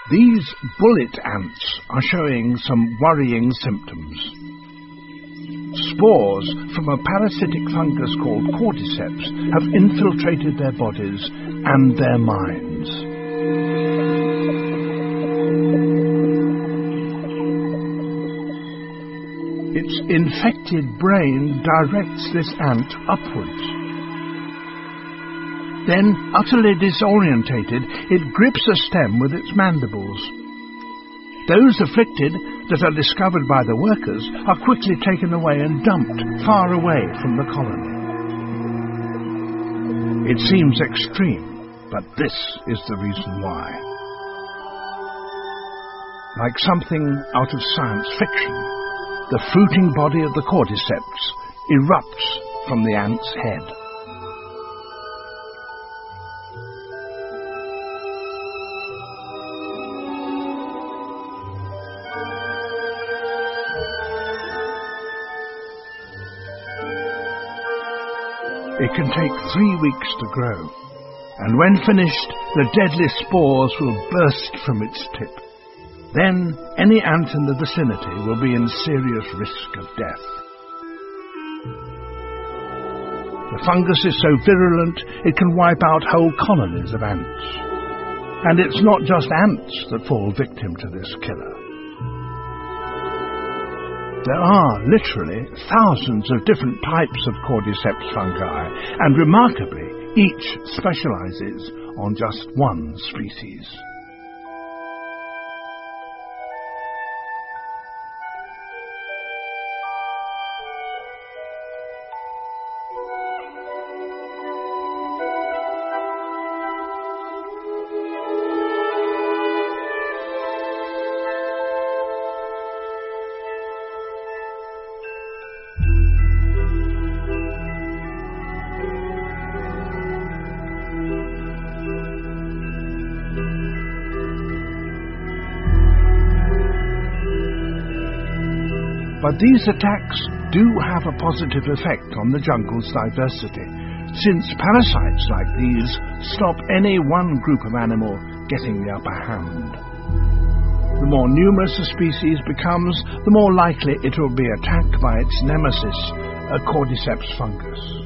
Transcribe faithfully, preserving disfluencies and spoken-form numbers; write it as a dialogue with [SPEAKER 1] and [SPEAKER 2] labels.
[SPEAKER 1] These bullet ants are showing some worrying symptoms. Spores from a parasitic fungus called cordyceps have infiltrated their bodies and their minds. Its infected brain directs this ant upwards. Then, utterly disorientated, it grips a stem with its mandibles. Those afflicted that are discovered by the workers are quickly taken away and dumped far away from the colony. It seems extreme, but this is the reason why. Like something out of science fiction, the fruiting body of the cordyceps erupts from the ant's head. It can take three weeks to grow, and when finished, the deadly spores will burst from its tip. Then any ant in the vicinity will be in serious risk of death. The fungus is so virulent it can wipe out whole colonies of ants. And it's not just ants that fall victim to this killer. There are literally thousands of different types of cordyceps fungi, and remarkably, each specializes on just one species. But these attacks do have a positive effect on the jungle's diversity, since parasites like these stop any one group of animal getting the upper hand. The more numerous a species becomes, the more likely it will be attacked by its nemesis, a cordyceps fungus.